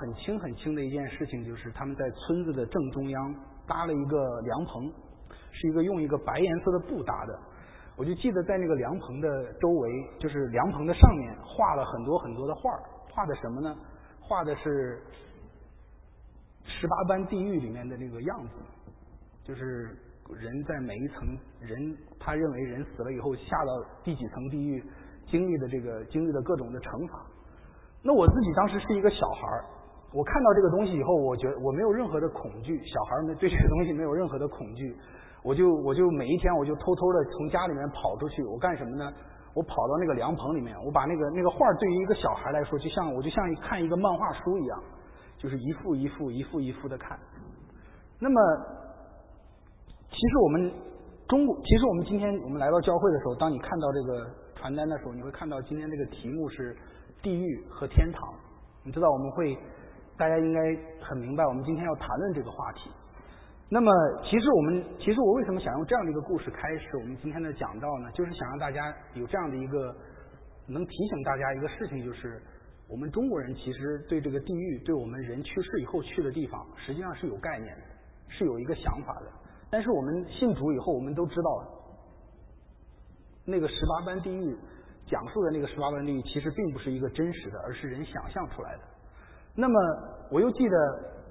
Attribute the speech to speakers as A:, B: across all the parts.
A: 很轻的一件事情，就是他们在村子的正中央搭了一个凉棚，是用一个白颜色的布搭的。我就记得在那个凉棚的周围，就是凉棚的上面画了很多的画，画的什么呢？画的是18般地狱里面的那个样子，就是人在每一层人，他认为人死了以后下到第几层地狱，经历的各种的惩罚。那我自己当时是一个小孩，我看到这个东西以后，我觉得我没有任何的恐惧，小孩们对这个东西没有任何的恐惧。我就每一天我就偷偷的从家里面跑出去，我干什么呢？我跑到那个凉棚里面，我把那个画对于一个小孩来说，我就像看一个漫画书一样，就是一幅一幅的看。那么其实我们今天我们来到教会的时候，当你看到这个传单的时候，你会看到今天这个题目是地狱和天堂。你知道大家应该很明白我们今天要谈论这个话题。那么其实我为什么想用这样的一个故事开始我们今天的讲道呢？就是想让大家有这样的一个能提醒大家一个事情，就是我们中国人其实对这个地狱，对我们人去世以后去的地方，实际上是有概念的，是有一个想法的。但是我们信主以后，我们都知道那个18般地狱讲述的那个18般地狱其实并不是一个真实的，而是人想象出来的。那么我又记得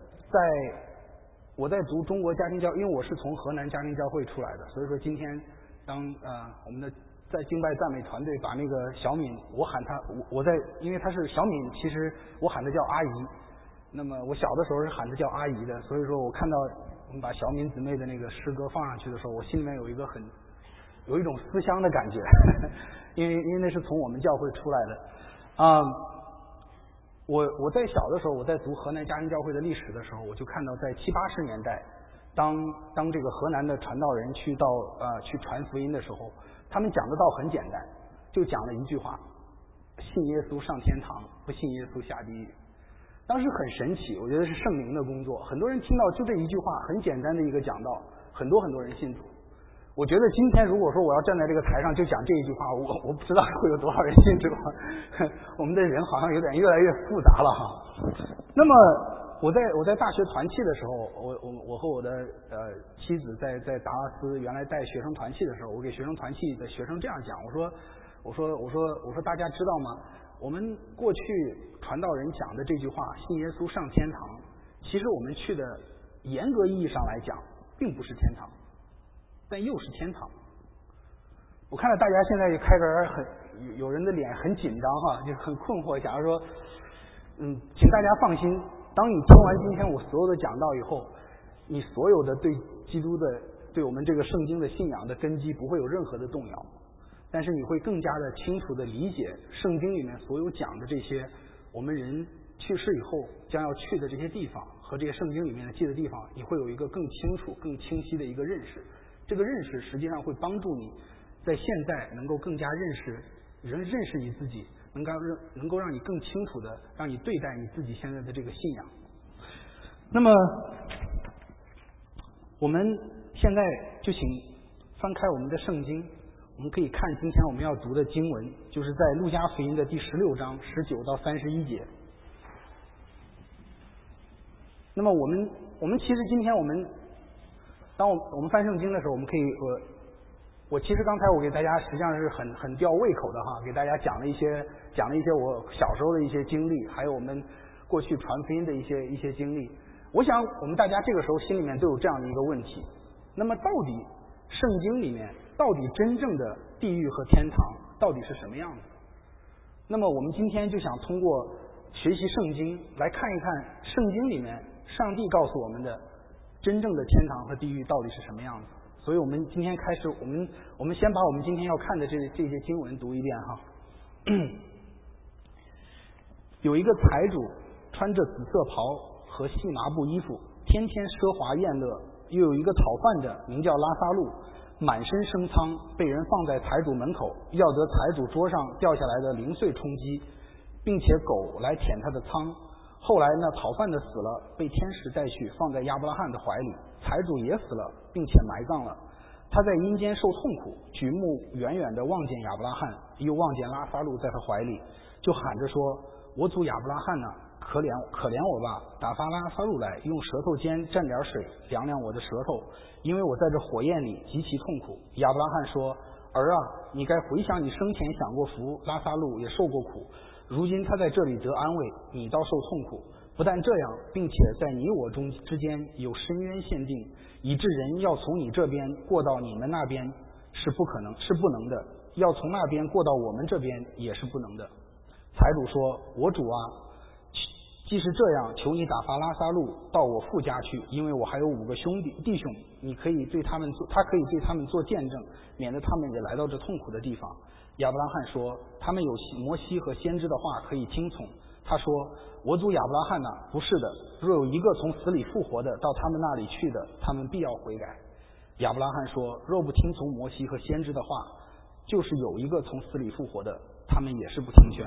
A: 我在读中国家庭教，因为我是从河南家庭教会出来的，所以说今天当我们的在敬拜赞美团队把那个小敏，我喊她，因为她是小敏，其实我喊她叫阿姨。那么我小的时候是喊她叫阿姨的，所以说我看到我们把小敏姊妹的那个诗歌放上去的时候，我心里面有一种思乡的感觉，因为那是从我们教会出来的。我在小的时候，我在读河南家庭教会的历史的时候，我就看到在70、80年代，当这个河南的传道人去传福音的时候，他们讲的道很简单，就讲了一句话：信耶稣上天堂，不信耶稣下地狱。当时很神奇，我觉得是圣灵的工作。很多人听到就这一句话很简单的一个讲道，很多人信主。我觉得今天如果说我要站在这个台上就讲这一句话，我不知道会有多少人信主。我们的人好像有点越来越复杂了哈。那么我在大学团契的时候，我和我的妻子在达拉斯原来带学生团契的时候，我给学生团契的学生这样讲，我说大家知道吗？我们过去传道人讲的这句话，信耶稣上天堂，其实我们去的严格意义上来讲，并不是天堂。但又是天堂。我看到大家现在开始有人的脸很紧张哈，就很困惑。假如说，请大家放心，当你听完今天我所有的讲道以后，你所有的对基督的、对我们这个圣经的信仰的根基不会有任何的动摇，但是你会更加的清楚的理解圣经里面所有讲的这些我们人去世以后将要去的这些地方和这些圣经里面的记的地方，你会有一个更清楚、更清晰的一个认识。这个认识实际上会帮助你在现在能够更加认识你自己，能够让你更清楚的让你对待你自己现在的这个信仰。那么我们现在就请翻开我们的圣经，我们可以看今天我们要读的经文，就是在路加福音的第16章19到31节。那么我们其实今天当我们翻圣经的时候，我们可以我其实刚才我给大家实际上是很吊胃口的哈，给大家讲了一些我小时候的一些经历，还有我们过去传福音的一些经历。我想我们大家这个时候心里面都有这样的一个问题：那么到底圣经里面到底真正的地狱和天堂到底是什么样子？那么我们今天就想通过学习圣经来看一看圣经里面上帝告诉我们的真正的天堂和地狱到底是什么样子。所以我们今天开始，我们先把我们今天要看的这些经文读一遍哈。有一个财主穿着紫色袍和细麻布衣服，天天奢华宴乐；又有一个讨饭的名叫拉撒路，满身生疮，被人放在财主门口，要得财主桌上掉下来的零碎充饥，并且狗来舔他的疮。后来那讨饭的死了，被天使带去放在亚伯拉罕的怀里，财主也死了，并且埋葬了。他在阴间受痛苦，举目远远地望见亚伯拉罕，又望见拉撒路在他怀里，就喊着说：我主亚伯拉罕啊， 可怜我吧，打发拉撒路来，用舌头尖蘸点水凉凉我的舌头，因为我在这火焰里极其痛苦。亚伯拉罕说，儿啊，你该回想你生前享过福，拉撒路也受过苦，如今他在这里得安慰，你倒受痛苦。不但这样，并且在你我中之间有深渊限定，以致人要从你这边过到你们那边是不能的，要从那边过到我们这边也是不能的。财主说，我主啊，既是这样，求你打发拉撒路到我父家去，因为我还有5个弟兄，他可以对他们做见证，免得他们也来到这痛苦的地方。亚伯拉罕说，他们有摩西和先知的话可以听从。他说，我主亚伯拉罕呐，不是的，若有一个从死里复活的到他们那里去的，他们必要悔改。亚伯拉罕说，若不听从摩西和先知的话，就是有一个从死里复活的，他们也是不听劝。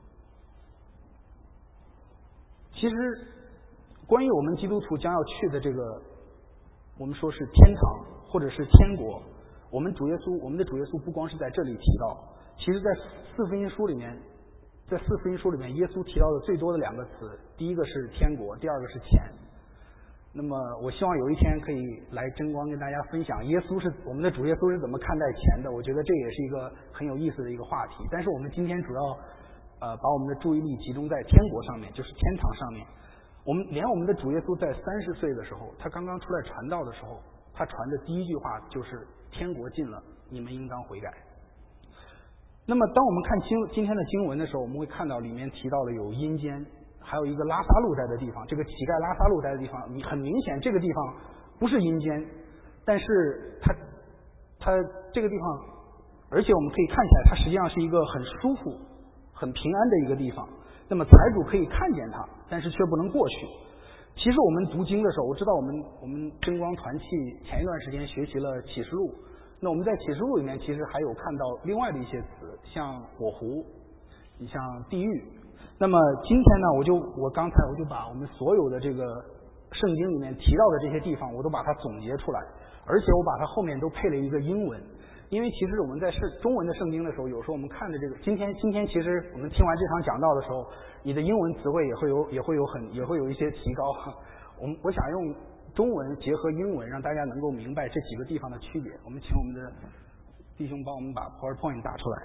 A: 其实关于我们基督徒将要去的这个，我们说是天堂或者是天国，我们的主耶稣不光是在这里提到，其实在四福音书里面，耶稣提到的最多的2个词，第一个是天国，第二个是钱。那么我希望有一天可以来真光跟大家分享我们的主耶稣是怎么看待钱的，我觉得这也是一个很有意思的一个话题。但是我们今天主要把我们的注意力集中在天国上面，就是天堂上面。我们的主耶稣在30岁的时候，他刚刚出来传道的时候，他传的第一句话就是天国近了，你们应当悔改。那么当我们看今天的经文的时候，我们会看到里面提到了有阴间，还有一个拉撒路在的地方，这个乞丐拉撒路在的地方，很明显这个地方不是阴间，但是它这个地方，而且我们可以看起来它实际上是一个很舒服很平安的一个地方。那么财主可以看见它，但是却不能过去。其实我们读经的时候，我知道我们真光团契前一段时间学习了启示录，那我们在启示录里面其实还有看到另外的一些词，像火湖，你像地狱。那么今天呢，我刚才就把我们所有的这个圣经里面提到的这些地方，我都把它总结出来，而且我把它后面都配了一个英文。因为其实我们在中文的圣经的时候，有时候我们看的这个今天其实我们听完这场讲道的时候，你的英文词汇也会有一些提高。我想用中文结合英文，让大家能够明白这几个地方的区别。我们请我们的弟兄帮我们把 PowerPoint 打出来。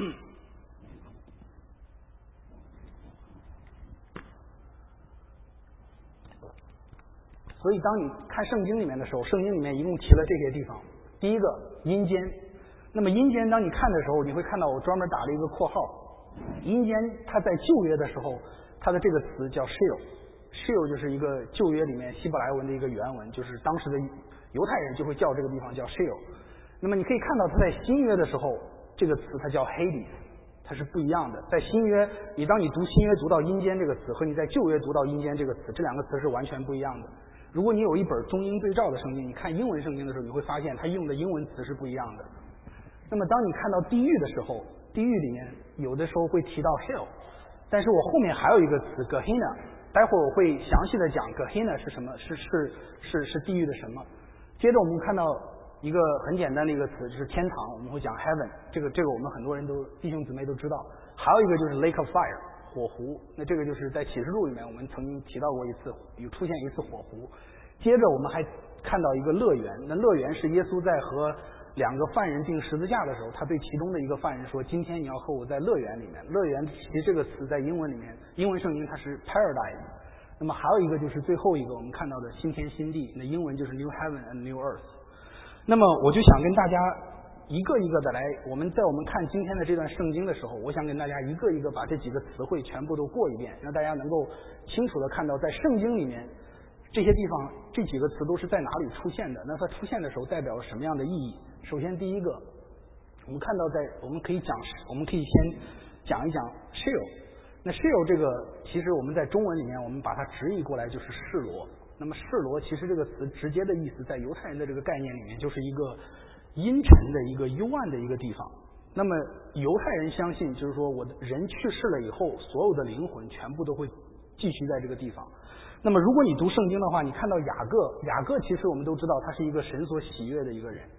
A: 所以当你看圣经里面的时候，圣经里面一共提了这些地方。第一个阴间，那么阴间当你看的时候，你会看到我专门打了一个括号。阴间它在旧约的时候，它的这个词叫 Sheol 就是一个旧约里面希伯来文的一个原文，就是当时的犹太人就会叫这个地方叫 Sheol。那么你可以看到它在新约的时候，这个词它叫 Hades， 它是不一样的。在新约，当你读新约读到阴间这个词，和你在旧约读到阴间这个词，这2个词是完全不一样的。如果你有一本中英对照的圣经，你看英文圣经的时候，你会发现它用的英文词是不一样的。那么当你看到地狱的时候，地狱里面有的时候会提到 hell， 但是我后面还有一个词 Gehenna， 待会儿我会详细的讲 Gehenna 是什么，是地狱的什么。接着我们看到一个很简单的一个词，就是天堂，我们会讲 heaven， 这个我们很多人弟兄姊妹都知道。还有一个就是 lake of fire， 火湖，那这个就是在启示录里面我们曾经提到过一次，有出现一次火湖。接着我们还看到一个乐园，那乐园是耶稣在和2个犯人钉十字架的时候，他对其中的一个犯人说，今天你要和我在乐园里面。乐园其实这个词在英文里面，英文圣经它是 paradise。那么还有一个就是最后一个我们看到的新天新地，那英文就是 new heaven and new earth。那么我就想跟大家一个一个的来，我们看今天的这段圣经的时候，我想跟大家一个一个把这几个词汇全部都过一遍，让大家能够清楚的看到在圣经里面这些地方这几个词都是在哪里出现的，那它出现的时候代表了什么样的意义。首先第一个，我们看到我们可以先讲一讲 Sheol。 那 Sheol 这个其实我们在中文里面我们把它直译过来就是示罗。那么示罗其实这个词直接的意思在犹太人的这个概念里面就是一个阴沉的一个幽暗的一个地方。那么犹太人相信就是说我的人去世了以后，所有的灵魂全部都会继续在这个地方。那么如果你读圣经的话，你看到雅各其实我们都知道他是一个神所喜悦的一个人。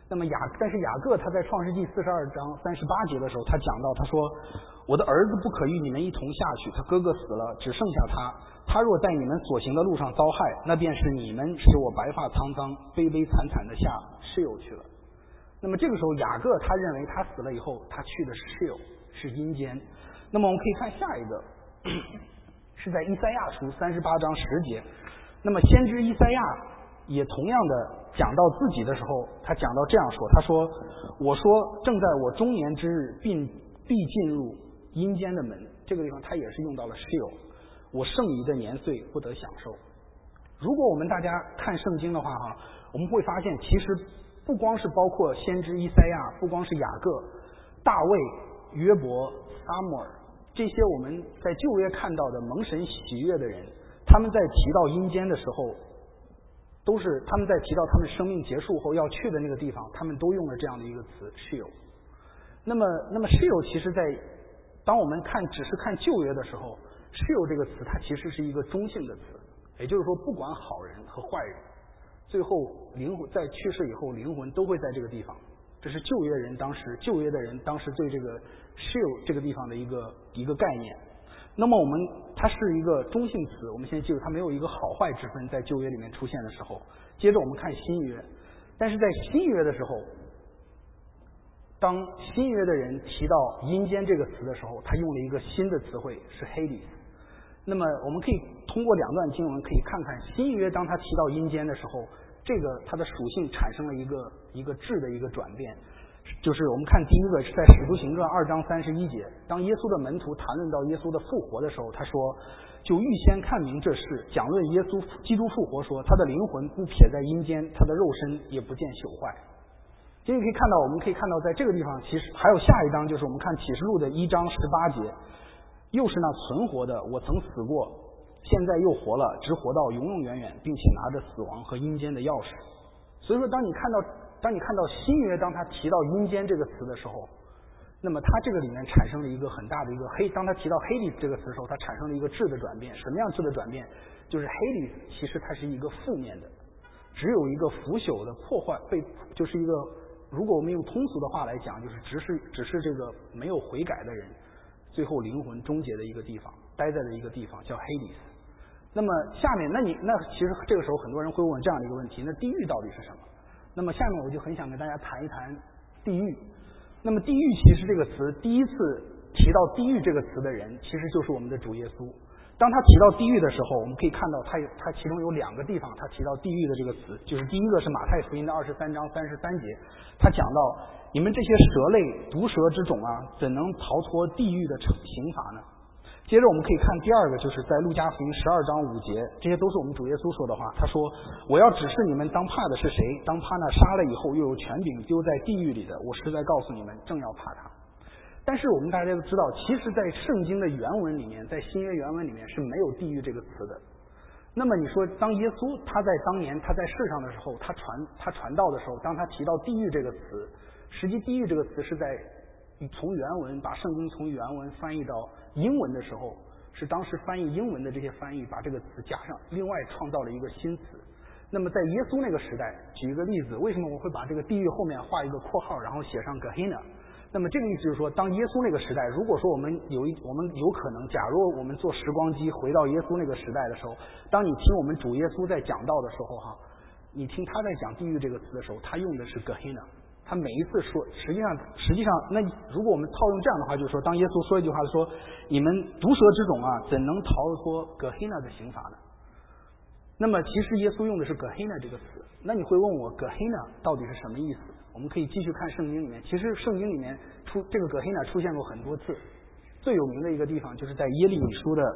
A: 那么但是雅各他在创世纪42章38节的时候，他讲到，他说我的儿子不可与你们一同下去，他哥哥死了，只剩下他，他若在你们所行的路上遭害，那便是你们使我白发苍苍悲悲惨惨的下示友去了。那么这个时候雅各他认为他死了以后，他去的示友是阴间。那么我们可以看下一个是在以赛亚书38章10节，那么先知以赛亚也同样的讲到自己的时候，他讲到这样说，他说我说正在我中年之日必进入阴间的门，这个地方他也是用到了示友，我剩余的年岁不得享受。如果我们大家看圣经的话我们会发现其实不光是包括先知以赛亚，不光是雅各、大卫、约伯、撒母耳，这些我们在旧约看到的蒙神喜悦的人，他们在提到阴间的时候，都是他们在提到他们生命结束后要去的那个地方，他们都用了这样的一个词示友。那么示友其实在当我们只是看旧约的时候，示友这个词它其实是一个中性的词，也就是说不管好人和坏人，最后灵魂在去世以后，灵魂都会在这个地方。这是旧约的人当时对这个示友这个地方的一个概念。那么它是一个中性词，我们先记住它没有一个好坏之分，在旧约里面出现的时候。接着我们看新约，但是在新约的时候，当新约的人提到阴间这个词的时候，他用了一个新的词汇是 Hades。那么我们可以通过两段经文可以看看新约当他提到阴间的时候，这个它的属性产生了一个质的一个转变。就是我们看第一个是在使徒行传2章31节，当耶稣的门徒谈论到耶稣的复活的时候，他说就预先看明这事，讲论耶稣基督复活，说他的灵魂不撇在阴间，他的肉身也不见朽坏。所以我们可以看到在这个地方其实还有下一章，就是我们看启示录的1章18节，又是那存活的，我曾死过，现在又活了，直活到永永远远，并且拿着死亡和阴间的钥匙。所以说当你看到新约当他提到阴间这个词的时候，那么他这个里面产生了一个很大的一个当他提到Hades这个词的时候，它产生了一个质的转变。什么样质的转变？就是 Hades其实它是一个负面的，只有一个腐朽的破坏，就是一个，如果我们用通俗的话来讲，就是只是这个没有悔改的人最后灵魂终结的一个地方，待在的一个地方叫 Hades。那么下面那其实这个时候很多人会问这样的一个问题，那地狱到底是什么？那么下面我就很想跟大家谈一谈地狱。那么地狱其实这个词第一次提到地狱这个词的人其实就是我们的主耶稣。当他提到地狱的时候，我们可以看到他其中有两个地方他提到地狱的这个词，就是第一个是马太福音的23章33节，他讲到你们这些蛇类毒蛇之种怎能逃脱地狱的刑罚呢？接着我们可以看第二个，就是在路加福音12章5节，这些都是我们主耶稣说的话。他说我要指示你们当怕的是谁，当怕那杀了以后又有权柄丢在地狱里的，我实在告诉你们正要怕他。但是我们大家都知道，其实在圣经的原文里面，在新约原文里面是没有地狱这个词的。那么你说当耶稣他在当年他在世上的时候，他传道的时候，当他提到地狱这个词，实际地狱这个词是在从原文把圣经从原文翻译到英文的时候，是当时翻译英文的这些翻译把这个词加上，另外创造了一个新词。那么在耶稣那个时代，举一个例子，为什么我会把这个地狱后面画一个括号，然后写上 Gehenna？ 那么这个意思就是说，当耶稣那个时代，如果说我们有可能，假如我们坐时光机回到耶稣那个时代的时候，当你听我们主耶稣在讲道的时候你听他在讲地狱这个词的时候，他用的是 Gehenna。他每一次说，实际上，那如果我们套用这样的话，就是说，当耶稣说一句话说，你们毒蛇之种怎能逃脱 Gehenna 的刑罚呢？那么其实耶稣用的是 Gehenna 这个词。那你会问我 Gehenna 到底是什么意思？我们可以继续看圣经里面，其实圣经里面这个 Gehenna 出现过很多次，最有名的一个地方就是在耶利米书的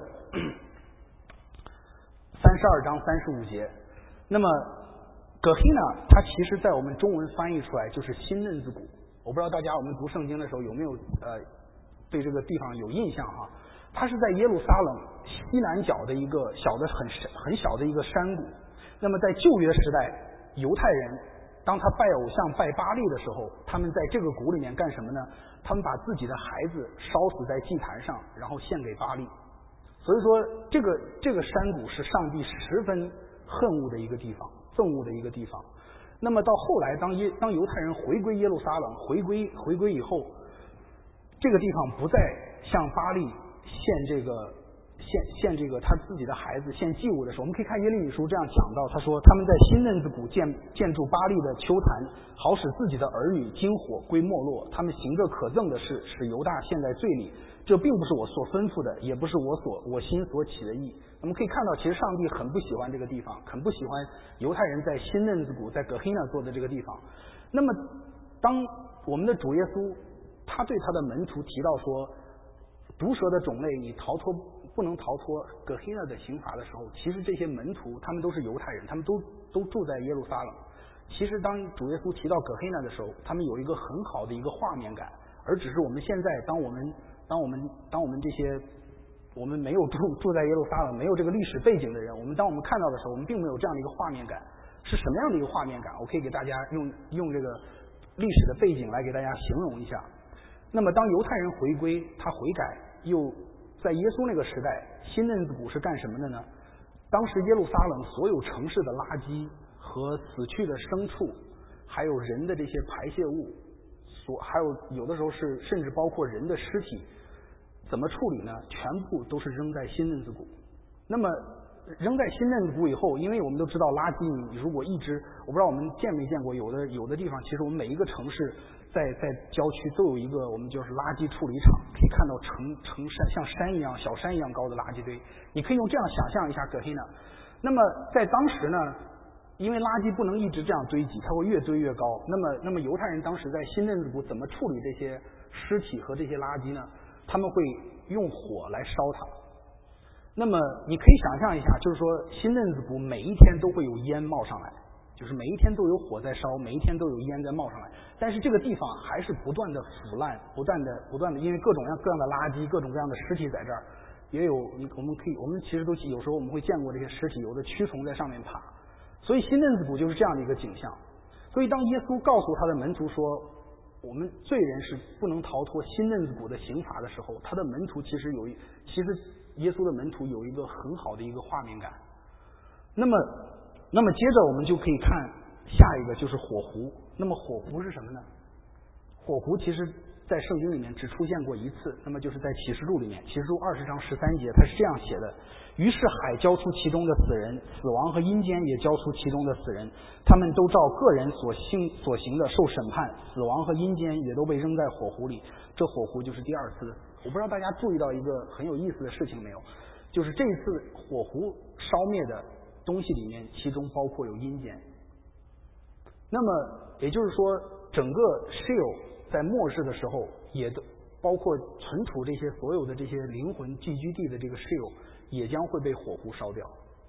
A: 32章35节。那么Gehenna 它其实在我们中文翻译出来就是新嫩子谷。我不知道大家我们读圣经的时候有没有对这个地方有印象它是在耶路撒冷西南角的一个很小的一个山谷。那么在旧约时代，犹太人当他拜偶像拜巴力的时候，他们在这个谷里面干什么呢？他们把自己的孩子烧死在祭坛上，然后献给巴力。所以说这个山谷是上帝十分恨恶的一个地方，憎恶的一个地方。 那么到后来，当犹太人回归耶路撒冷，回归以后，这个地方不再向巴力献这个他自己的孩子献祭物的时候，我们可以看耶利米书这样讲到，他说他们在新嫩子谷建筑巴力的丘坛，好使自己的儿女经火归没落。他们行着可憎的事，使犹大陷在罪里。这并不是我所吩咐的，也不是我心所起的意。我们可以看到，其实上帝很不喜欢这个地方，很不喜欢犹太人在新嫩子谷在葛黑那做的这个地方。那么当我们的主耶稣他对他的门徒提到说，毒蛇的种类你不能逃脱葛黑那的刑罚的时候，其实这些门徒他们都是犹太人，他们都住在耶路撒冷。其实当主耶稣提到葛黑那的时候，他们有一个很好的一个画面感，而只是我们现在当我们这些我们没有住在耶路撒冷，没有这个历史背景的人，当我们看到的时候，我们并没有这样的一个画面感。是什么样的一个画面感？我可以给大家用这个历史的背景来给大家形容一下。那么当犹太人回归，他悔改，又在耶稣那个时代，新嫩子谷是干什么的呢？当时耶路撒冷所有城市的垃圾和死去的牲畜，还有人的这些排泄物，还有的时候是甚至包括人的尸体，怎么处理呢？全部都是扔在新嫩子谷。那么扔在新嫩子谷以后，因为我们都知道垃圾，你如果一直，我不知道我们见没见过，有的地方，其实我们每一个城市在郊区都有一个我们就是垃圾处理厂，可以看到成山像山一样小山一样高的垃圾堆，你可以用这样想象一下葛黑那。那么在当时呢，因为垃圾不能一直这样堆积，它会越堆越高。那么犹太人当时在新嫩子谷怎么处理这些尸体和这些垃圾呢？他们会用火来烧它。那么你可以想象一下，就是说新嫩子谷每一天都会有烟冒上来，就是每一天都有火在烧，每一天都有烟在冒上来。但是这个地方还是不断的腐烂，不断的，因为各种各样的垃圾，各种各样的尸体在这儿，也有我们其实都有时候我们会见过这些尸体，有的蛆虫在上面爬。所以新嫩子谷就是这样的一个景象。所以当耶稣告诉他的门徒说，我们罪人是不能逃脱新嫩子谷的刑罚的时候，他的门徒其实耶稣的门徒有一个很好的一个画面感。那么接着我们就可以看下一个，就是火湖。那么火湖是什么呢？火湖其实在圣经里面只出现过一次，那么就是在启示录里面，启示录20章13节，它是这样写的：于是海交出其中的死人，死亡和阴间也交出其中的死人，他们都照个人所行的受审判，死亡和阴间也都被扔在火湖里。这火湖就是第二次。我不知道大家注意到一个很有意思的事情没有，就是这一次火湖烧灭的东西里面，其中包括有阴间。那么也就是说，整个 Sheol 在末世的时候，也都包括存储这些所有的这些灵魂聚居地的这个 Sheol， 也将会被火湖烧掉。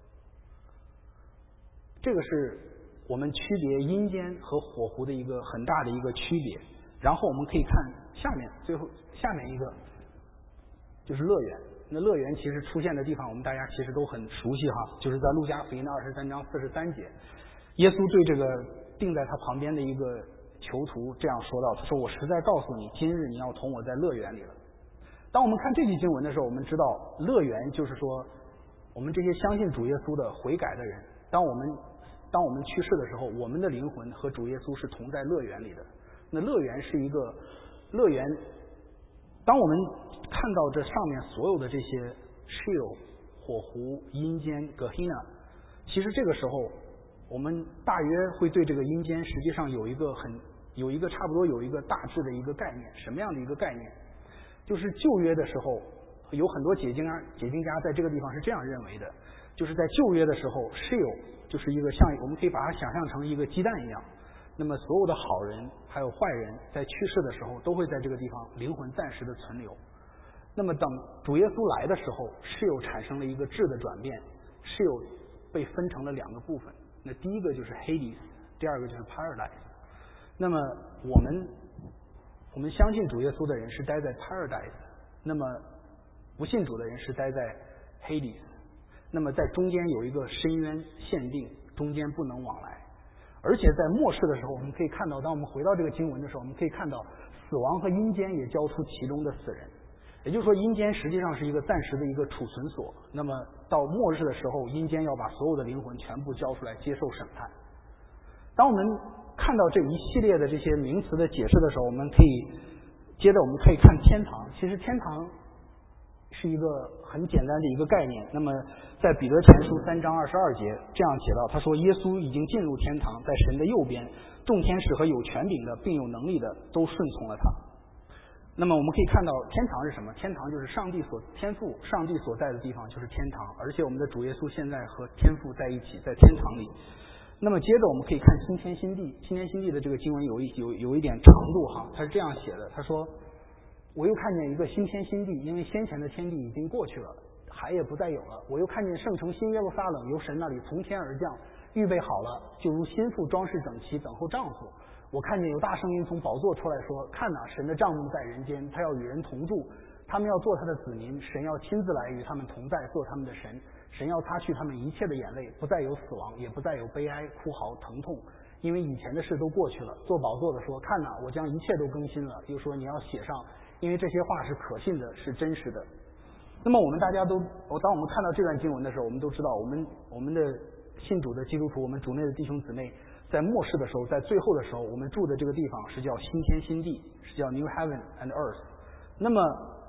A: 这个是我们区别阴间和火湖的一个很大的一个区别。然后我们可以看下面一个就是乐园。那乐园其实出现的地方，我们大家其实都很熟悉哈，就是在路加福音的23章43节，耶稣对这个定在他旁边的一个囚徒这样说道，他说：“我实在告诉你，今日你要同我在乐园里了。”当我们看这句经文的时候，我们知道乐园就是说，我们这些相信主耶稣的悔改的人，当我们去世的时候，我们的灵魂和主耶稣是同在乐园里的。那乐园是一个乐园，当我们看到这上面所有的这些 Sheol 火湖、阴间、Gehenna， 其实这个时候我们大约会对这个阴间实际上有一个差不多有一个大致的一个概念。什么样的一个概念？就是旧约的时候，有很多解经家在这个地方是这样认为的，就是在旧约的时候 Sheol 就是一个像我们可以把它想象成一个鸡蛋一样，那么所有的好人还有坏人在去世的时候都会在这个地方灵魂暂时的存留。那么等主耶稣来的时候，Sheol产生了一个质的转变，Sheol被分成了两个部分。那第一个就是 Hades， 第二个就是 Paradise。那么我们相信主耶稣的人是待在 Paradise， 那么不信主的人是待在 Hades。那么在中间有一个深渊限定，中间不能往来。而且在末世的时候，我们可以看到，当我们回到这个经文的时候，我们可以看到死亡和阴间也交出其中的死人。也就是说，阴间实际上是一个暂时的一个储存所。那么到末日的时候，阴间要把所有的灵魂全部交出来接受审判。 当我们看到这一系列的这些名词的解释的时候，我们可以看天堂。其实天堂是一个很简单的一个概念。那么在彼得前书3章22节这样写到，他说耶稣已经进入天堂，在神的右边，众天使和有权柄的并有能力的都顺从了他。那么我们可以看到天堂是什么？天堂就是天父上帝所在的地方，就是天堂。而且我们的主耶稣现在和天父在一起，在天堂里。那么接着我们可以看新天新地。新天新地的这个经文有一点长度哈，他是这样写的，他说我又看见一个新天新地，因为先前的天地已经过去了，海也不再有了。我又看见圣城新耶路撒冷由神那里从天而降，预备好了，就如新妇装饰整齐，等候丈夫。我看见有大声音从宝座出来说，看哪，神的帐幕在人间，他要与人同住，他们要做他的子民，神要亲自来与他们同在，做他们的神。神要擦去他们一切的眼泪，不再有死亡，也不再有悲哀、哭嚎、疼痛，因为以前的事都过去了。做宝座的说，看哪，我将一切都更新了。又说你要写上，因为这些话是可信的，是真实的。那么我们大家都，当我们看到这段经文的时候，我们都知道，我们的信主的基督徒，我们主内的弟兄姊妹，在末世的时候，在最后的时候，我们住的这个地方是叫新天新地，是叫 New Heaven and Earth。那么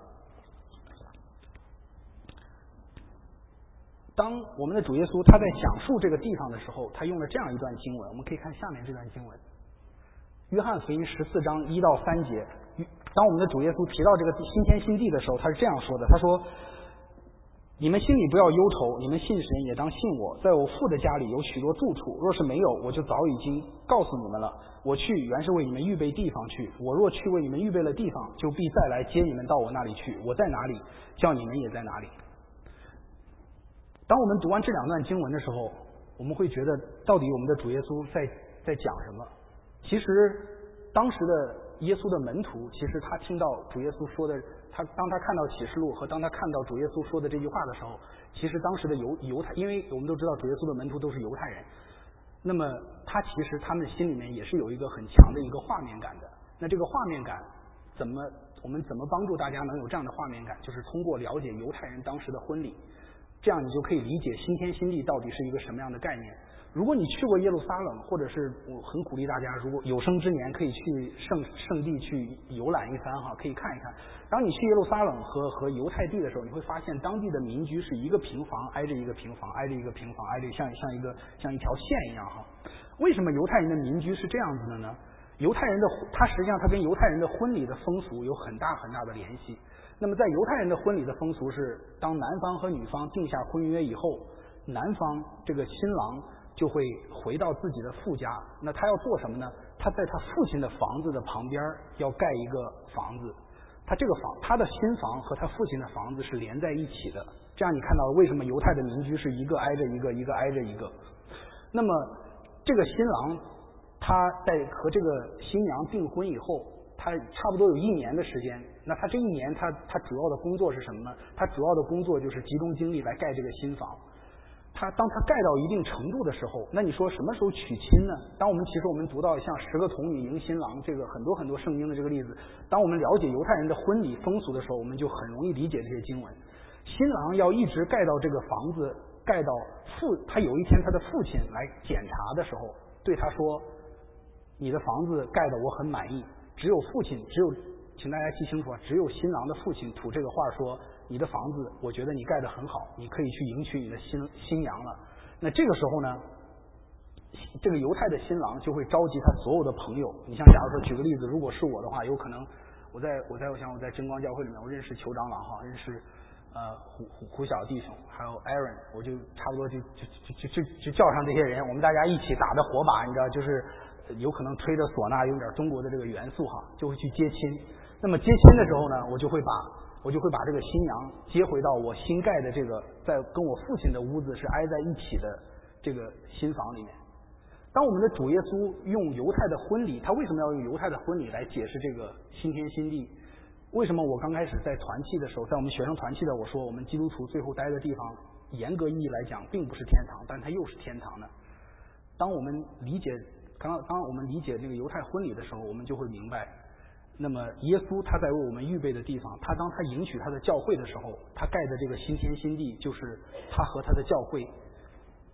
A: 当我们的主耶稣他在讲述这个地方的时候，他用了这样一段经文，我们可以看下面这段经文，约翰福音14章1到3节。当我们的主耶稣提到这个新天新地的时候，他是这样说的，他说，你们心里不要忧愁，你们信神也当信我，在我父的家里有许多住处，若是没有，我就早已经告诉你们了。我去原是为你们预备地方去，我若去为你们预备了地方，就必再来接你们到我那里去。我在哪里，叫你们也在哪里。当我们读完这两段经文的时候，我们会觉得到底我们的主耶稣在讲什么？其实当时的耶稣的门徒，其实他听到主耶稣说的，当他看到启示录和当他看到主耶稣说的这句话的时候，其实当时的犹太，因为我们都知道主耶稣的门徒都是犹太人，那么他们心里面也是有一个很强的一个画面感的。那这个画面感我们怎么帮助大家能有这样的画面感？就是通过了解犹太人当时的婚礼，这样你就可以理解新天新地到底是一个什么样的概念。如果你去过耶路撒冷，或者是我很鼓励大家，如果有生之年可以去圣地去游览一番哈，可以看一看。当你去耶路撒冷和犹太地的时候，你会发现当地的民居是一个平房挨着一个平房，挨着一个平房，挨着像一条线一样哈。为什么犹太人的民居是这样子的呢？犹太人的实际上他跟犹太人的婚礼的风俗有很大很大的联系。那么在犹太人的婚礼的风俗是，当男方和女方定下婚约以后，男方这个新郎就会回到自己的父家。那他要做什么呢？他在他父亲的房子的旁边要盖一个房子。他的新房和他父亲的房子是连在一起的。这样你看到为什么犹太的民居是一个挨着一个，一个挨着一个。那么这个新郎他在和这个新娘订婚以后，他差不多有1年的时间。那他这1年他主要的工作是什么呢？他主要的工作就是集中精力来盖这个新房。当他盖到一定程度的时候，那你说什么时候娶亲呢？其实我们读到像10个童女迎新郎这个很多很多圣经的这个例子，当我们了解犹太人的婚礼风俗的时候，我们就很容易理解这些经文。新郎要一直盖到这个房子盖到他有一天他的父亲来检查的时候，对他说，你的房子盖得我很满意。请大家记清楚，只有新郎的父亲吐这个话说，你的房子我觉得你盖得很好，你可以去迎娶你的新娘了。那这个时候呢，这个犹太的新郎就会召集他所有的朋友。你像假如说举个例子，如果是我的话，有可能我在真光教会里面，我认识酋长老哈，认识胡小弟兄，还有 Aaron， 我就差不多就叫上这些人，我们大家一起打着火把，你知道，就是有可能吹着唢呐，有点中国的这个元素哈，就会去接亲。那么接亲的时候呢，我就会把这个新娘接回到我新盖的这个在跟我父亲的屋子是挨在一起的这个新房里面。当我们的主耶稣用犹太的婚礼，他为什么要用犹太的婚礼来解释这个新天新地？为什么我刚开始在团契的时候，在我们学生团契的我说，我们基督徒最后待的地方严格意义来讲并不是天堂，但它又是天堂呢？当我们理解那个犹太婚礼的时候，我们就会明白，那么耶稣他在为我们预备的地方，当他迎娶他的教会的时候，他盖的这个新天新地，就是他和他的教会新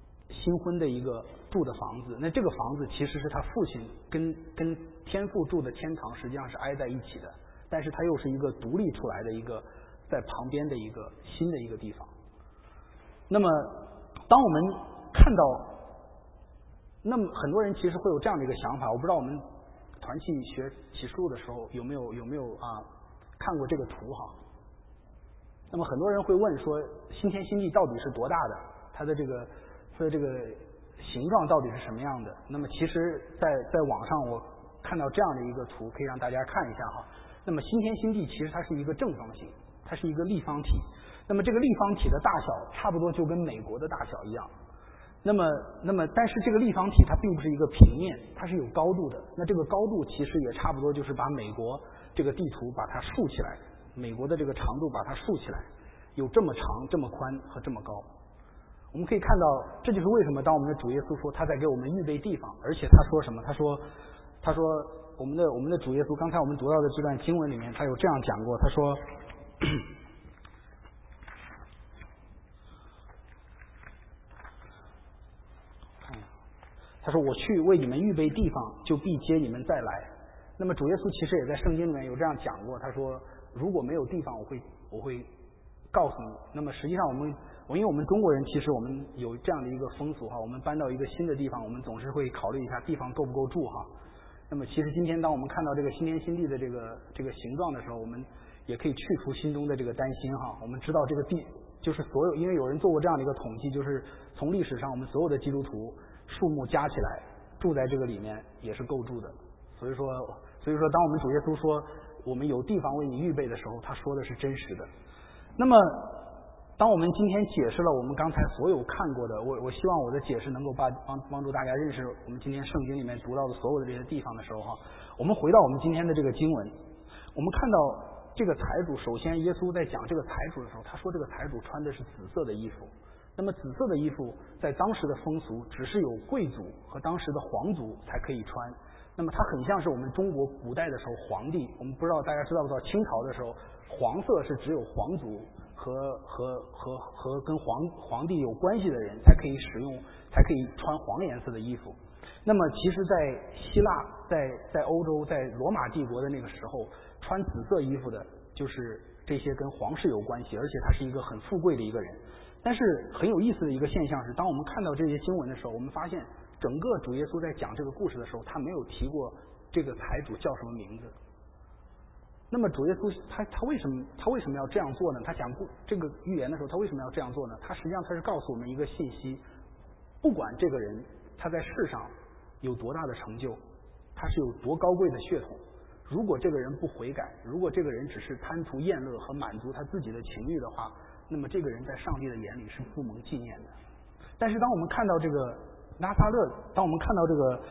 A: 新婚的一个住的房子，那这个房子其实是他父亲跟天父住的天堂实际上是挨在一起的，但是它又是一个独立出来的一个在旁边的一个新的一个地方。那么当我们看到，那么很多人其实会有这样的一个想法，我不知道我们团契学启示录的时候有没有看过这个图哈。那么很多人会问说，新天新地到底是多大的？它的这个形状到底是什么样的？那么其实在网上我看到这样的一个图，可以让大家看一下哈。那么新天新地其实它是一个正方形，它是一个立方体。那么这个立方体的大小差不多就跟美国的大小一样。那么但是这个立方体它并不是一个平面，它是有高度的。那这个高度其实也差不多就是把美国这个地图把它竖起来，美国的这个长度把它竖起来，有这么长、这么宽和这么高。我们可以看到，这就是为什么当我们的主耶稣说他在给我们预备地方，而且他说什么？他说我们的主耶稣，刚才我们读到的这段经文里面，他有这样讲过，他说我去为你们预备地方，就必接你们再来。那么主耶稣其实也在圣经里面有这样讲过，他说如果没有地方，我会告诉你。那么实际上因为我们中国人其实我们有这样的一个风俗哈，我们搬到一个新的地方，我们总是会考虑一下地方够不够住哈。那么其实今天当我们看到这个新天新地的这个形状的时候，我们也可以去除心中的这个担心哈。我们知道这个地就是因为有人做过这样的一个统计，就是从历史上我们所有的基督徒数目加起来住在这个里面也是够住的。所以说当我们主耶稣说我们有地方为你预备的时候，他说的是真实的。那么当我们今天解释了我们刚才所有看过的，我希望我的解释能够帮助大家认识我们今天圣经里面读到的所有的这些地方的时候哈，我们回到我们今天的这个经文，我们看到这个财主，首先耶稣在讲这个财主的时候，他说这个财主穿的是紫色的衣服。那么紫色的衣服在当时的风俗只是有贵族和当时的皇族才可以穿。那么它很像是我们中国古代的时候皇帝，我们不知道大家知道不知道，清朝的时候黄色是只有皇族和跟皇帝有关系的人才可以使用，才可以穿黄颜色的衣服。那么其实在希腊在欧洲在罗马帝国的那个时候，穿紫色衣服的就是这些跟皇室有关系，而且他是一个很富贵的一个人。但是很有意思的一个现象是，当我们看到这些经文的时候，我们发现整个主耶稣在讲这个故事的时候，他没有提过这个财主叫什么名字。那么主耶稣他为什么要这样做呢？他讲这个预言的时候，他为什么要这样做呢？他实际上他是告诉我们一个信息，不管这个人他在世上有多大的成就，他是有多高贵的血统，如果这个人不悔改，如果这个人只是贪图厌乐和满足他自己的情欲的话，那么这个人在上帝的眼里是不蒙纪念的。但是当我们看到这个拉撒勒，当我们看到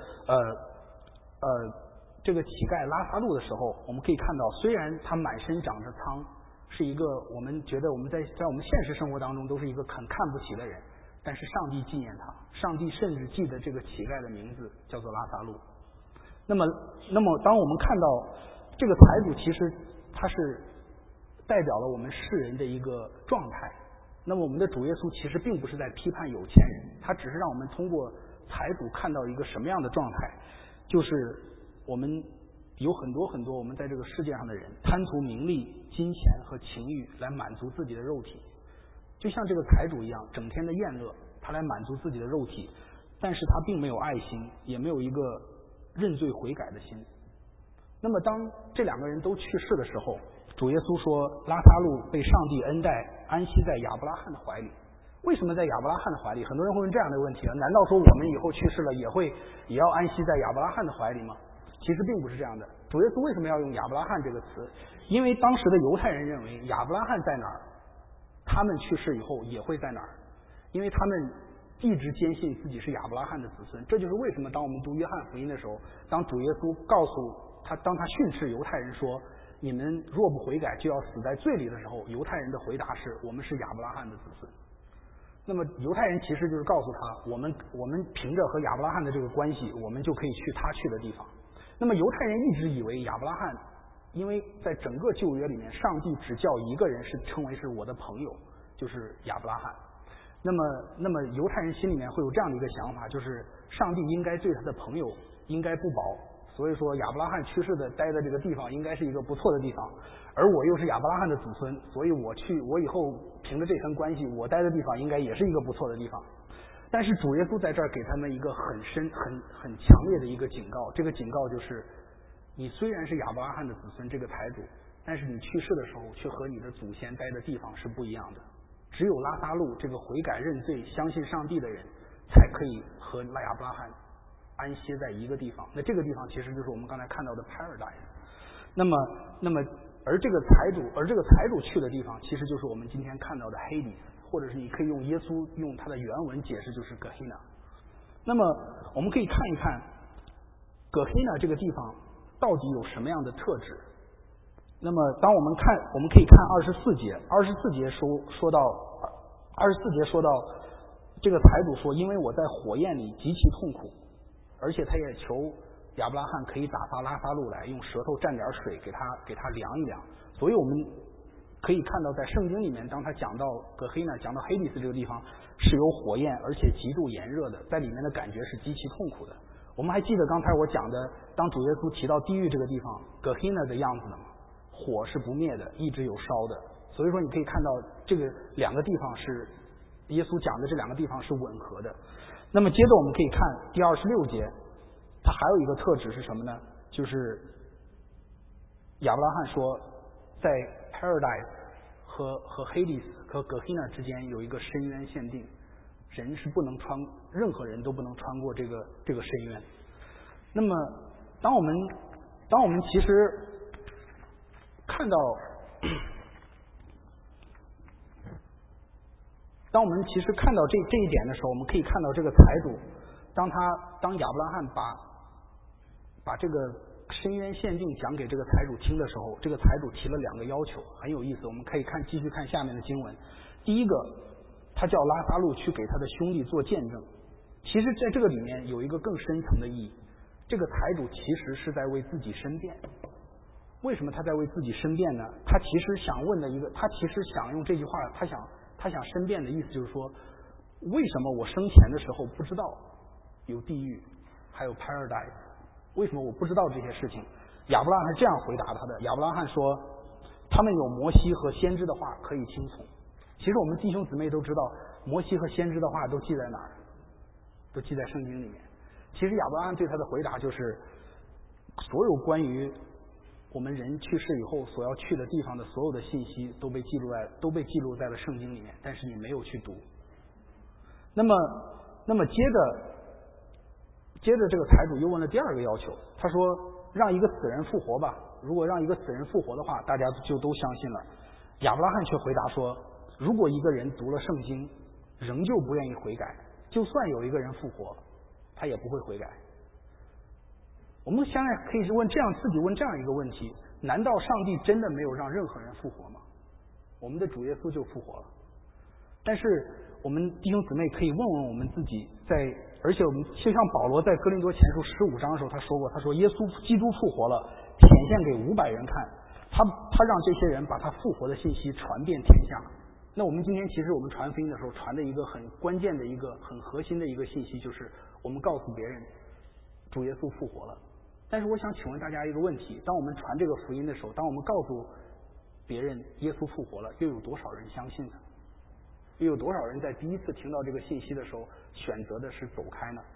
A: 这个乞丐拉撒路的时候，我们可以看到，虽然他满身长着疮，是一个我们觉得我们在我们现实生活当中都是一个很看不起的人，但是上帝纪念他，上帝甚至记得这个乞丐的名字叫做拉撒路。那么当我们看到这个财主，其实他是代表了我们世人的一个状态。那么我们的主耶稣其实并不是在批判有钱人，他只是让我们通过财主看到一个什么样的状态，就是我们有很多我们在这个世界上的人贪图名利、金钱和情欲来满足自己的肉体，就像这个财主一样，整天的厌乐，他来满足自己的肉体，但是他并没有爱心，也没有一个认罪悔改的心。那么当这两个人都去世的时候，主耶稣说拉撒路被上帝恩待，安息在亚伯拉罕的怀里。为什么在亚伯拉罕的怀里？很多人会问这样的问题，难道说我们以后去世了也要安息在亚伯拉罕的怀里吗？其实并不是这样的。主耶稣为什么要用亚伯拉罕这个词？因为当时的犹太人认为亚伯拉罕在哪儿，他们去世以后也会在哪儿，因为他们一直坚信自己是亚伯拉罕的子孙。这就是为什么当我们读约翰福音的时候，当主耶稣告诉他，当他训斥犹太人说你们若不悔改就要死在罪里的时候，犹太人的回答是我们是亚伯拉罕的子孙。那么犹太人其实就是告诉他，我们凭着和亚伯拉罕的这个关系，我们就可以去他去的地方。那么犹太人一直以为亚伯拉罕，因为在整个旧约里面，上帝只叫一个人是称为是我的朋友，就是亚伯拉罕。 那么犹太人心里面会有这样的一个想法，就是上帝应该对他的朋友应该不薄，所以说亚伯拉罕去世的待的这个地方应该是一个不错的地方，而我又是亚伯拉罕的子孙，所以我以后凭着这层关系，我待的地方应该也是一个不错的地方。但是主耶稣在这儿给他们一个很强烈的一个警告，这个警告就是，你虽然是亚伯拉罕的子孙，这个财主，但是你去世的时候却和你的祖先待的地方是不一样的。只有拉撒路这个悔改认罪相信上帝的人，才可以和亚伯拉罕安歇在一个地方。那这个地方其实就是我们刚才看到的 paradise。那么而这个财主去的地方，其实就是我们今天看到的 Hades， 或者是你可以用耶稣用他的原文解释，就是 Gehenna。那么我们可以看一看 Gehenna 这个地方到底有什么样的特质。那么当我们可以看24节说到这个财主说，因为我在火焰里极其痛苦，而且他也求亚伯拉罕可以打发拉撒路来，用舌头蘸点水给他凉一凉。所以我们可以看到在圣经里面，当他讲到讲到黑利斯这个地方是有火焰而且极度炎热的，在里面的感觉是极其痛苦的。我们还记得刚才我讲的，当主耶稣提到地狱这个地方 Gehenna 的样子的吗？火是不灭的，一直有烧的。所以说你可以看到这个两个地方是耶稣讲的，这两个地方是吻合的。那么接着我们可以看第26节，它还有一个特质是什么呢？就是亚伯拉罕说在 Paradise 和 Hades 和 Gehenna 之间有一个深渊限定，人是不能穿，任何人都不能穿过这个深渊。那么当我们其实看到这一点的时候，我们可以看到这个财主，当亚伯拉罕把这个深渊限定讲给这个财主听的时候，这个财主提了2个要求，很有意思。我们可以继续看下面的经文。第一个，他叫拉撒路去给他的兄弟做见证。其实在这个里面有一个更深层的意义，这个财主其实是在为自己申辩。为什么他在为自己申辩呢？他其实想用这句话，他想申辩的意思就是说，为什么我生前的时候不知道有地狱还有 paradise， 为什么我不知道这些事情？亚伯拉罕是这样回答他的。亚伯拉罕说，他们有摩西和先知的话可以听从。其实我们弟兄姊妹都知道，摩西和先知的话都记在哪儿？都记在圣经里面。其实亚伯拉罕对他的回答就是，所有关于我们人去世以后所要去的地方的所有的信息都被记录在了圣经里面，但是你没有去读。那么接着这个财主又问了第2个要求，他说让一个死人复活吧，如果让一个死人复活的话，大家就都相信了。亚伯拉罕却回答说，如果一个人读了圣经仍旧不愿意悔改，就算有一个人复活，他也不会悔改。我们现在可以自己问这样一个问题，难道上帝真的没有让任何人复活吗？我们的主耶稣就复活了。但是我们弟兄姊妹可以问问我们自己，而且我们就像保罗在哥林多前书15章的时候他说过，他说耶稣基督复活了，显现给500人看，他让这些人把他复活的信息传遍天下。那我们今天其实我们传福音的时候传的一个很关键的一个很核心的一个信息，就是我们告诉别人主耶稣复活了。但是我想请问大家一个问题，当我们传这个福音的时候，当我们告诉别人耶稣复活了，又有多少人相信呢？又有多少人在第一次听到这个信息的时候选择的是走开呢？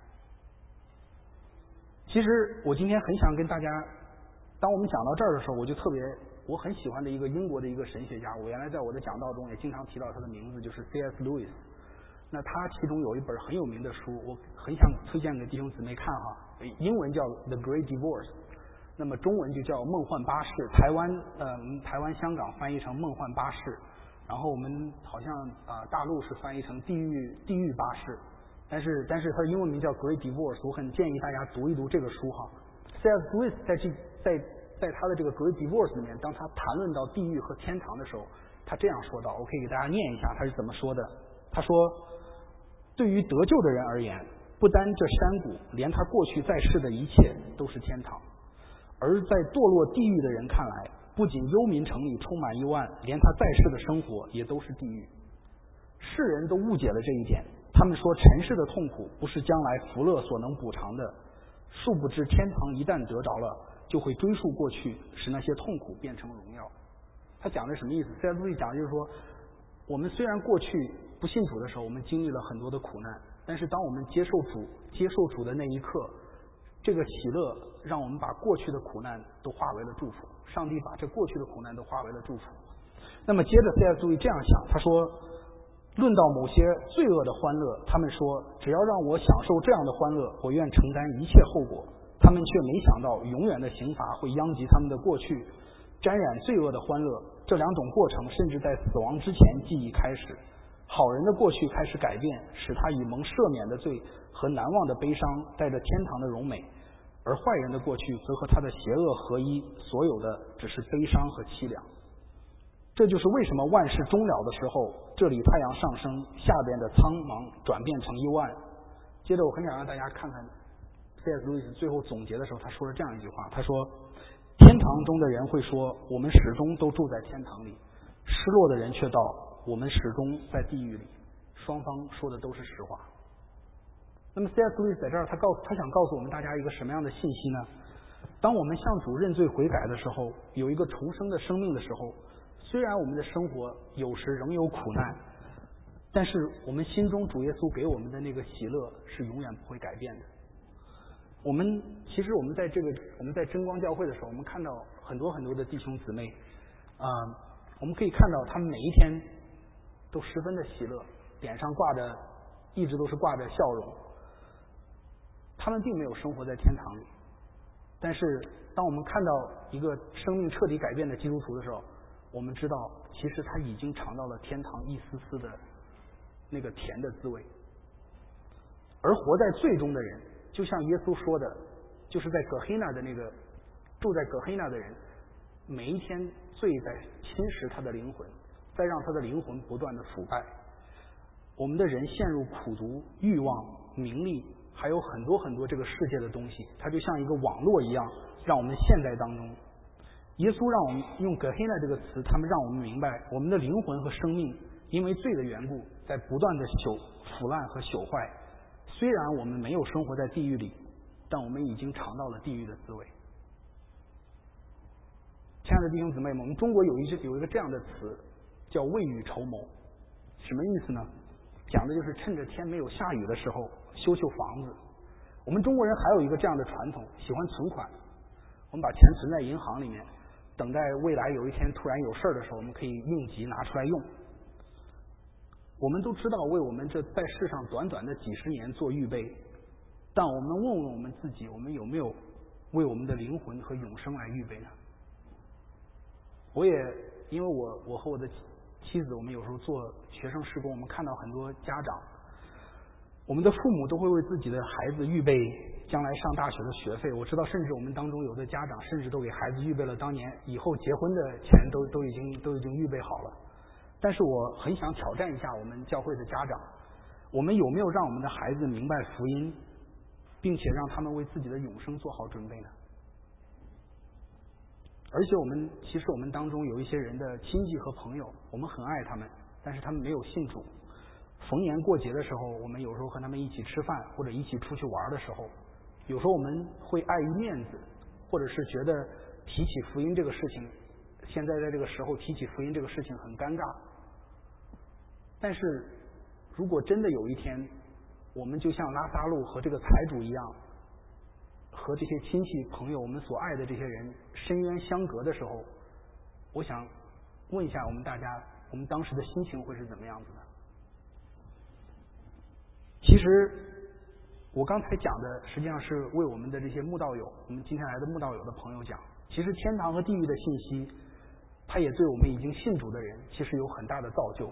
A: 其实我今天很想跟大家，当我们讲到这儿的时候，我很喜欢的一个英国的一个神学家，我原来在我的讲道中也经常提到他的名字，就是 C.S. Lewis。那他其中有一本很有名的书，我很想推荐给弟兄姊妹看哈，英文叫 The Great Divorce， 那么中文就叫梦幻巴士，台湾香港翻译成梦幻巴士，然后我们好像大陆是翻译成地狱巴士，但是它的英文名叫 Great Divorce， 我很建议大家读一读这个书哈。C.S. Lewis 在他的这个 Great Divorce 里面，当他谈论到地狱和天堂的时候，他这样说道，我可以给大家念一下他是怎么说的。他说，对于得救的人而言，不单这山谷，连他过去在世的一切都是天堂；而在堕落地狱的人看来，不仅幽冥城里充满幽暗，连他在世的生活也都是地狱。 世人都误解了这一点，他们说尘世的痛苦不是将来福乐所能补偿的，殊不知天堂一旦得着了，就会追溯过去，使那些痛苦变成荣耀。他讲的什么意思？C.S. 路易讲的就是说，我们虽然过去不信主的时候，我们经历了很多的苦难，但是当我们接受主的那一刻，这个喜乐让我们把过去的苦难都化为了祝福。上帝把这过去的苦难都化为了祝福。那么接着 C.S. 路易这样想，他说，论到某些罪恶的欢乐，他们说只要让我享受这样的欢乐，我愿承担一切后果。他们却没想到永远的刑罚会殃及他们的过去，沾染罪恶的欢乐，这两种过程甚至在死亡之前即已开始。好人的过去开始改变，使他以蒙赦免的罪和难忘的悲伤带着天堂的荣美，而坏人的过去则和他的邪恶合一，所有的只是悲伤和凄凉。这就是为什么万事终了的时候，这里太阳上升，下边的苍茫转变成幽暗。接着我很想让大家看看 C.S. 路易斯最后总结的时候，他说了这样一句话，他说，天堂中的人会说我们始终都住在天堂里，失落的人却道我们始终在地狱里。双方说的都是实话。那么 C.S. 路易斯在这儿他想告诉我们大家一个什么样的信息呢？当我们向主认罪悔改的时候，有一个重生的生命的时候，虽然我们的生活有时仍有苦难，但是我们心中主耶稣给我们的那个喜乐是永远不会改变的。其实我们在真光教会的时候，我们看到很多的弟兄姊妹，我们可以看到他们每一天都十分的喜乐，脸上一直都是挂着笑容。他们并没有生活在天堂里，但是当我们看到一个生命彻底改变的基督徒的时候，我们知道其实他已经尝到了天堂一丝丝的那个甜的滋味。而活在罪中的人，就像耶稣说的，就是在葛黑那的那个住在葛黑那的人，每一天罪在侵蚀他的灵魂，再让他的灵魂不断的腐败。我们的人陷入苦毒、欲望、名利，还有很多这个世界的东西，它就像一个网络一样，让我们陷在当中。耶稣让我们用葛黑那这个词，他们让我们明白，我们的灵魂和生命因为罪的缘故，在不断的腐烂和朽坏。虽然我们没有生活在地狱里，但我们已经尝到了地狱的滋味。亲爱的弟兄姊妹们，我们中国有一个这样的词叫未雨绸缪，什么意思呢？讲的就是趁着天没有下雨的时候修房子。我们中国人还有一个这样的传统，喜欢存款，我们把钱存在银行里面，等待未来有一天突然有事的时候，我们可以应急拿出来用。我们都知道为我们这在世上短短的几十年做预备，但我们问问我们自己，我们有没有为我们的灵魂和永生来预备呢？因为我和我的妻子，我们有时候做学生事工，我们看到很多家长，我们的父母都会为自己的孩子预备将来上大学的学费。我知道，甚至我们当中有的家长甚至都给孩子预备了当年以后结婚的钱，都已经预备好了。但是我很想挑战一下我们教会的家长，我们有没有让我们的孩子明白福音，并且让他们为自己的永生做好准备呢？而且其实我们当中有一些人的亲戚和朋友，我们很爱他们，但是他们没有信主。逢年过节的时候，我们有时候和他们一起吃饭或者一起出去玩的时候，有时候我们会碍于面子，或者是觉得提起福音这个事情，现在在这个时候提起福音这个事情很尴尬。但是如果真的有一天，我们就像拉撒路和这个财主一样，和这些亲戚朋友我们所爱的这些人深渊相隔的时候，我想问一下我们大家，我们当时的心情会是怎么样子的？其实我刚才讲的实际上是为我们的这些慕道友，我们今天来的慕道友的朋友讲，其实天堂和地狱的信息，它也对我们已经信主的人其实有很大的造就。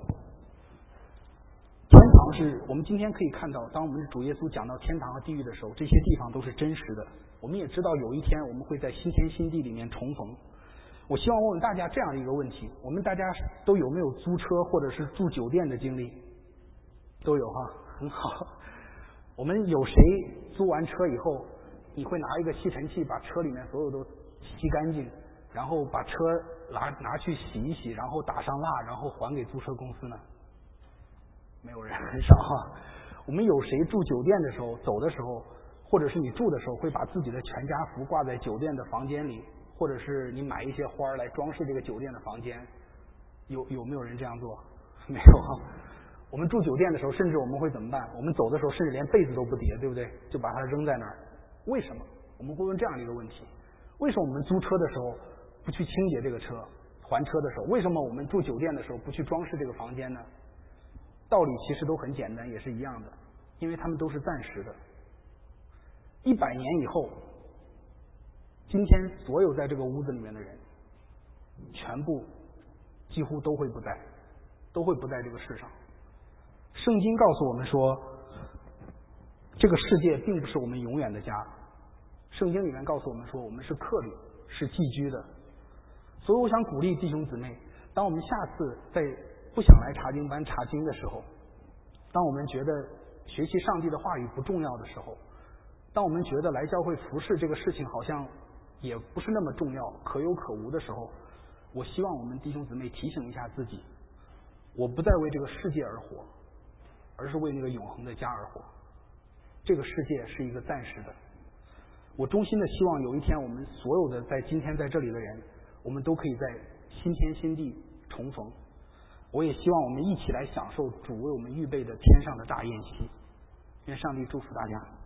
A: 天堂是我们今天可以看到，当我们主耶稣讲到天堂和地狱的时候，这些地方都是真实的。我们也知道有一天我们会在新天新地里面重逢。我希望问大家这样的一个问题，我们大家都有没有租车或者是住酒店的经历？都有哈，很好。我们有谁租完车以后，你会拿一个吸尘器把车里面所有都吸干净，然后把车拿去洗一洗，然后打上蜡，然后还给租车公司呢？ 没有人，很少啊。我们有谁住酒店的时候，走的时候，或者是你住的时候，会把自己的全家福挂在酒店的房间里，或者是你买一些花来装饰这个酒店的房间？有没有人这样做？没有啊。我们住酒店的时候，甚至我们会怎么办？我们走的时候，甚至连被子都不叠，对不对？就把它扔在那儿。为什么？我们会问这样的一个问题：为什么我们租车的时候不去清洁这个车？还车的时候，为什么我们住酒店的时候不去装饰这个房间呢？道理其实都很简单，也是一样的，因为他们都是暂时的。100年以后，今天所有在这个屋子里面的人，全部几乎都会不在这个世上。圣经告诉我们说，这个世界并不是我们永远的家。圣经里面告诉我们说，我们是客旅，是寄居的。所以我想鼓励弟兄姊妹，当我们下次在不想来查经班查经的时候，当我们觉得学习上帝的话语不重要的时候，当我们觉得来教会服侍这个事情好像也不是那么重要，可有可无的时候，我希望我们弟兄姊妹提醒一下自己，我不再为这个世界而活，而是为那个永恒的家而活。这个世界是一个暂时的。我衷心的希望有一天，我们所有的在今天在这里的人，我们都可以在新天新地重逢。我也希望我们一起来享受主为我们预备的天上的大宴席。愿上帝祝福大家。